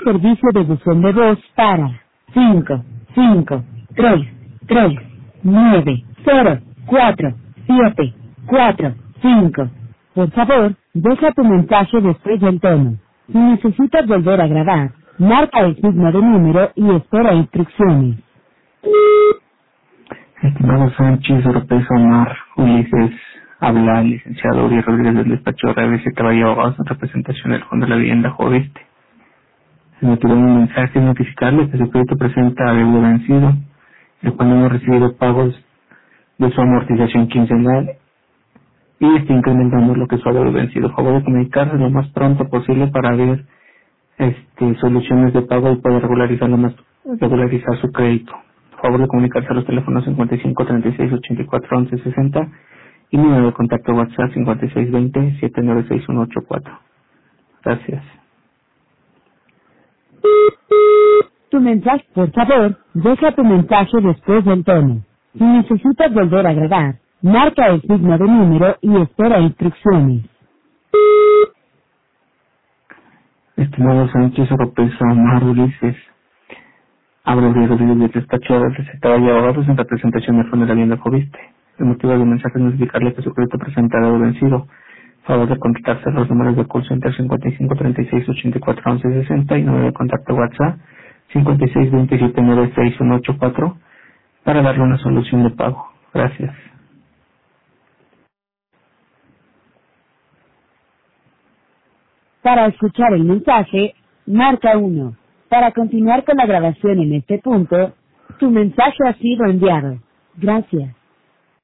servicio de buzón de voz para 55339047445. Por favor, deja tu mensaje después del tono. Si necesitas volver a grabar, marca el signo de número y espera instrucciones. Estimado Sánchez, Oropesa, Omar, Ulises, habla el licenciado Uri Rodríguez del despacho de RBC Caballo Abogados en representación del Fondo de la Vivienda Joviste. El motivo de mi mensaje es notificarle que su crédito presenta adeudo vencido, el cual no hemos recibido pagos de su amortización quincenal y está incrementando lo que es su adeudo vencido. Por favor de comunicarse lo más pronto posible para ver soluciones de pago y poder regularizar su crédito. Por favor de comunicarse a los teléfonos 55 36 84 11 60 y mi número de contacto WhatsApp 56 20 796184. Gracias. Tu mensaje, por favor, deja tu mensaje después del tono. Si necesitas volver a grabar, marca el signo de número y espera instrucciones. Estimado Sánchez, Oropesa, Omar, Ulises, habla Uri Rodríguez del despacho de RBC Caballo Abogados en representación del Fondo de la Vivienda Joviste. El motivo del mensaje es notificarle que su crédito presenta adeudo vencido. Favor de contactarse a los números de call center 55 36 84 11 60 y número de contacto WhatsApp 56 27 96184 para darle una solución de pago. Gracias. Para escuchar el mensaje, marca 1. Para continuar con la grabación en este punto, tu mensaje ha sido enviado. Gracias.